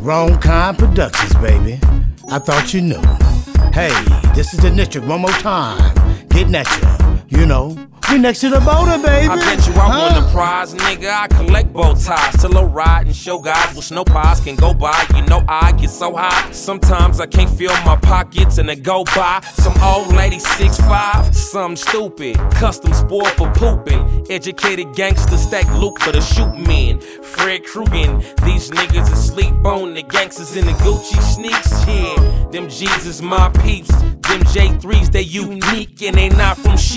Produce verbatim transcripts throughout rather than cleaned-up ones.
Wrong Kind Productions, baby. I thought you knew. Hey, this is the Nitric one more time. Getting at you, you know. We next to the border, baby. I bet you I huh? won the prize, nigga. I collect bow ties till I ride and show guys with snow pies can go by. You know I get so high. Sometimes I can't feel my pockets and they go by. Some old lady six five, some stupid. Custom sport for pooping. Educated gangsters stack loot for the shoot men. Fred Krueger, these niggas asleep on the gangsters in the Gucci sneaks. Yeah, them Jesus my peeps. Them J threes, they unique and they not from chic.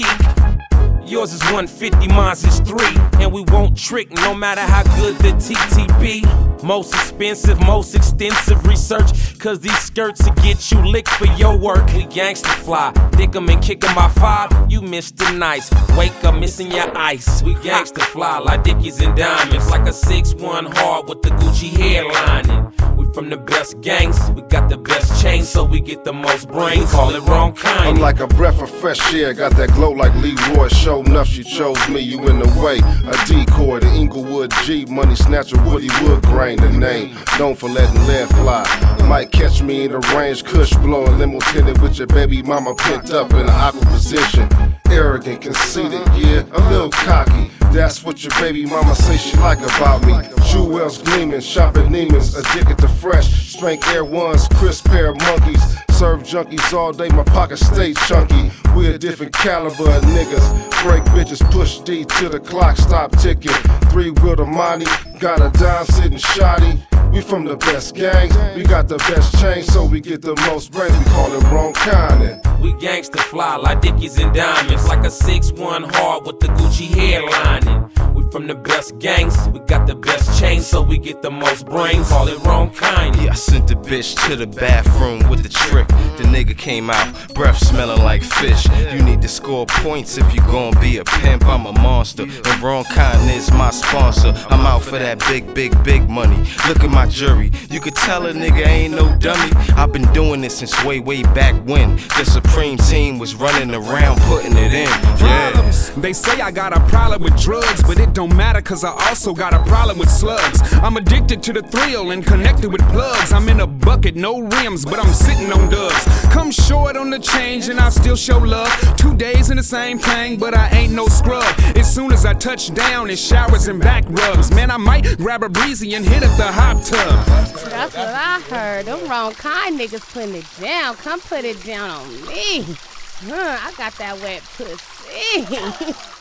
Yours is one fifty, mine's is three. And we won't trick no matter how good the T T be. Most expensive, most extensive research. Cause these skirts will get you licked for your work. We gangsta fly, dick 'em and kick 'em by five. You missed the nice, wake up missing your ice. We gangsta fly like Dickies and diamonds. Like a six one hard with the Gucci hairlining. We from the best gangs, we got the best chains, so we get the most brains. Call it wrong kind. I'm like a breath of fresh air, got that glow like Leroy. Show enough, she chose me, you in the way. A decoy, the Inglewood G, money snatcher, Woody Woodgrain, the name. Known for letting lead fly. Might catch me in the range, kush blowing, limo tinted with your baby mama pent up in an awkward position. Arrogant, conceited, yeah, a little cocky. That's what your baby mama say she like about me. Jewels gleaming, shopping Neiman's, addicted to fresh. Spank Air Ones, crisp pair of monkeys. Serve junkies all day, my pocket stay chunky. We a different caliber of niggas. Break bitches, push D till the clock stop ticking. Three wheel to money, got a dime sitting shoddy. We from the best gangs, we got the best chain, so we get the most brains. We call it wrong kind. We gangsta fly like Dickies and diamonds. Like a six one hard with the Gucci hairlining. We from the best gangs, we got the best chains, so we get the most brains. Call it wrong kind. Yeah, I sent the bitch to the bathroom with the trick. The nigga came out, breath smelling like fish. You need to score points if you gon' be a pimp. I'm a monster, and Wrong Kind is my sponsor. I'm out for that big, big, big money. Look at my jury, you could tell a nigga ain't no dummy. I've been doing this since way, way back when the Supreme Team was running around putting it in. Yeah. They say I got a problem with drugs, but it don't matter cause I also got a problem with slugs. I'm addicted to the thrill and connected with plugs. I'm in a bucket, no rims, but I'm sitting on dubs. Come short on the change and I still show love. Two days in the same thing, but I ain't no scrub. As soon as I touch down, it's showers and back rubs. Man, I might grab a breezy and hit up the hot tub. That's what I heard. Them Wrong Kind niggas putting it down. Come put it down on me. Huh, I got that wet pussy.